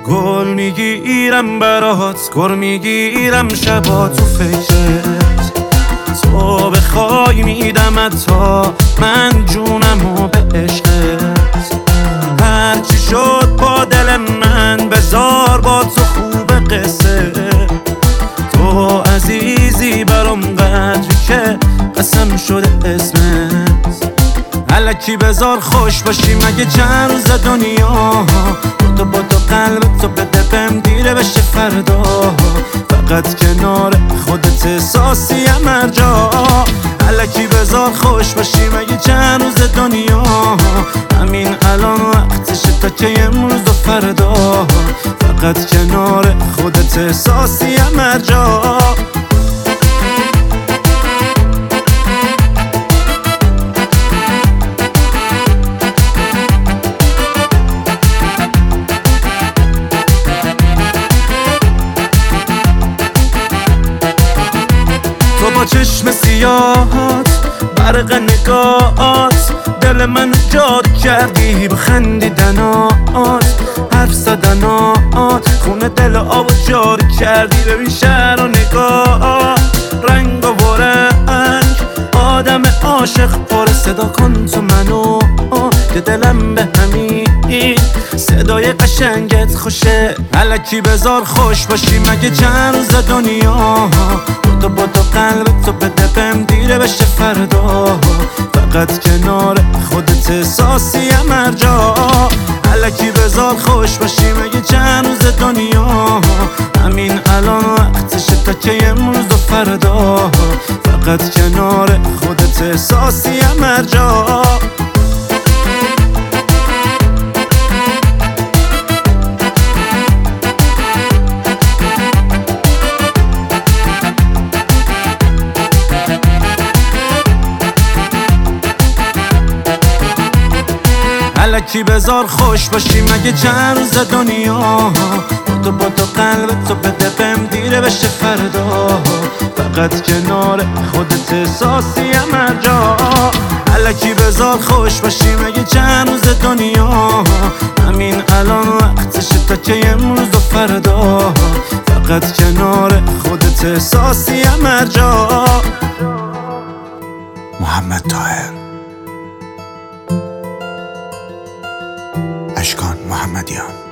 گل میگیرم برات، گر میگیرم شبا تو فکرت. تو بخوای میدمت تا من جونمو به عشقت. هرچی شد با دل من بذار با تو خوب قصه. تو عزیزی برام قدری که قسم شده اسمت. الکی بذار خوش باشی مگه چند روز دنیا. با تو قلب تو بده بهم دیره بشه فردا. فقط کنار خودت احساسیم هر جا. الکی بذار خوش باشی مگه چند روز دنیا. همین الان وقتشه تا که امروز و فردا. فقط کنار خودت احساسیم هر جا. با چشم سیاهات برق نگاهات دل من جادو کردی. بخندیدنات حرف زدنات خون دل آب جاری کردی. ببین شهر و نگاه رنگ و رنگ آدم عاشق پر صدا کن تو منو که دلم به همین صدای قشنگت خوشه. الکی بذار خوش باشی مگه چند روز دنیا. با تو قلب تو بده بهم دیره بشه فردا. فقط کنار خودت احساسیم هر جا. الکی بذار خوش باشی مگه چند روز دنیا. همین الان وقتشه تا که امروز و فردا. فقط کنار خودت احساسیم هر جا. الکی بذار خوش باشی مگه چند روز دنیا. با تو قلب تو بده بهم دیره بشه فردا. فقط کنار خودت احساسیم هر جا. الکی بذار خوش باشی مگه چند روز دنیا. همین الان وقتشه تا که امروز و فردا. فقط کنار خودت احساسیم هر جا. محمد طاهر، اشکان محمدیان.